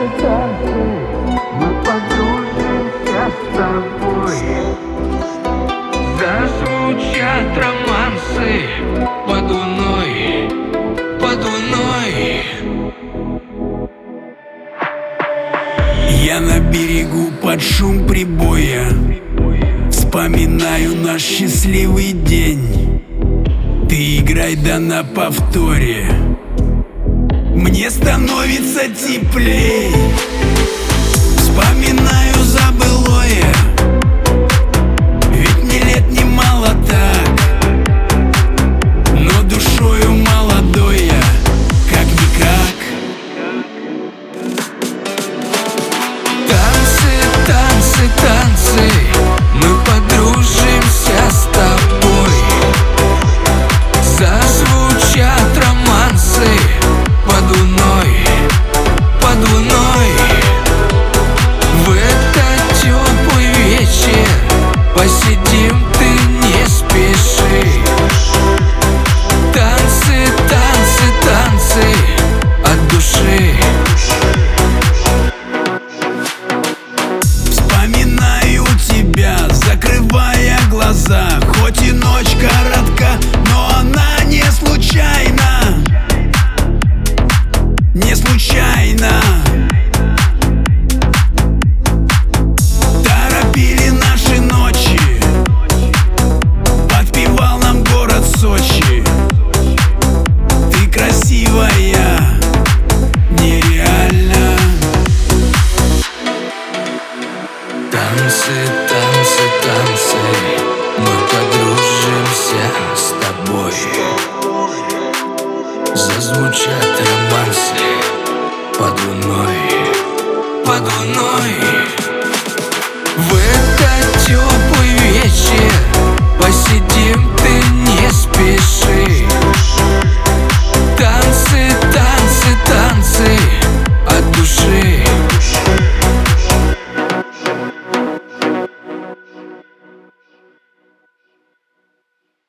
танцы, мы подружимся с тобой. Зазвучат романсы под луной, под луной. Я на берегу под шум прибоя вспоминаю наш счастливый день. Ты играй да на повторе, мне становится теплей. Вспоминаю забылое, ведь мне лет немало так, но душою молодой я, как-никак. Танцы, танцы, танцы, мы подружимся с тобой. Зазвучат романсы под луной, под луной. В этот теплый вечер посидим, ты не спеши. Танцы, танцы, танцы от души. Вспоминаю тебя, закрывая глаза. Хоть и ночь коротка, но она не случайна. Не случайно. Торопили наши ночи, подпевал нам город Сочи. Ты красивая, нереально. Танцы, танцы, танцы, мы подружимся с тобой. Зазвучат романсы под луной, под луной.